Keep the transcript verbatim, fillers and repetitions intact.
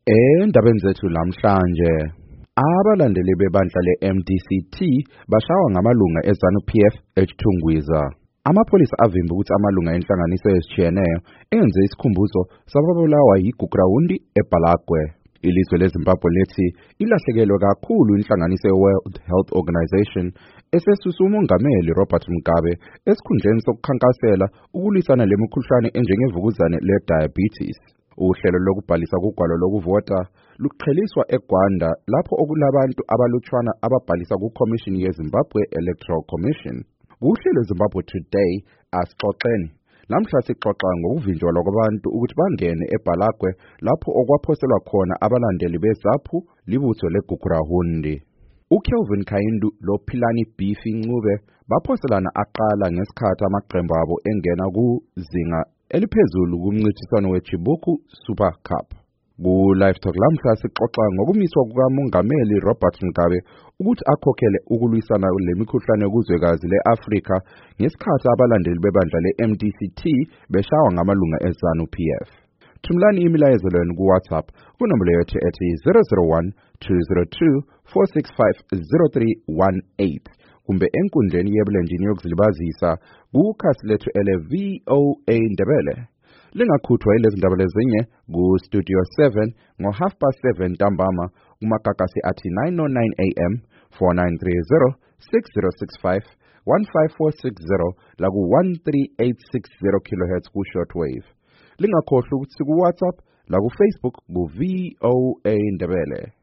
Endabeni zethu lamhlanje, abalandeli bebandla le-M D C T bashawa ngamalunga eZANU-P F eChitungwiza. Amapholisa avimba ukuthi amalunga enhlanganiso ezitshiyeneyo enze isikhumbuzo sababulawa yiGugrahundi eBalagwe. Ilizwe leZimbabwe lithi ilahlekelwe kakhulu inhlanganiso ye-World Health Organization esesusa umongameli Robert Mugabe esikhundleni sokukhankasela ukulwisana lemikhuhlane enjengemvukuzane le-diabetes. Uhlelo lokubhalisa kugwalo lokuvota luqheliswa eGwanda lapho okulabantu abalutshwana ababhalisa kuCommission yeZimbabwe Electoral Commission. Kuhlelo Zimbabwe Today asixoxeni. Lamhla sixoxa ngokuvinjwa kwabantu ukuthi bangene eBalagwe lapho okwaphoselwa khona abalandeli beZAPU libutho leGugrahundi. uKelvin Kayindu loPhilani B Ncube baphoselana aqala ngesikhathi amaqembu abo engena kuzinga eliphezulu kumncintiswano weChibuku Super Cup. Ku-Live Talk lamhla sixoxa ngokumiswa kukamongameli Robert Mugabe ukuthi akhokhele ukulwisana lemikhuhlane kuzwekazi le-Afrika ngesikhathi abalandeli bebandla le-M D C T beshawa ngamalunga eZANU-P F. Thumlani imilayezo lenu ku-WhatsApp kunombolo yethu ethi zero zero one two zero two four six five zero three one eight kumbe enkundleni yebulenjini yokuzilibazisa kukhasi lethu ele V O A Ndebele. Lingakhuthwa yilezi ndaba lezinye ku-Studio seven ngo-half past seven ntambama kumagagasi athi nine oh nine A M, four nine three zero, six zero six five, one five four six zero la ku-one three eight six zero kilohertz ku-shortwave. Lingakhohlwa ukuthi ku-WhatsApp la ku-Facebook ku-V O A Ndebele.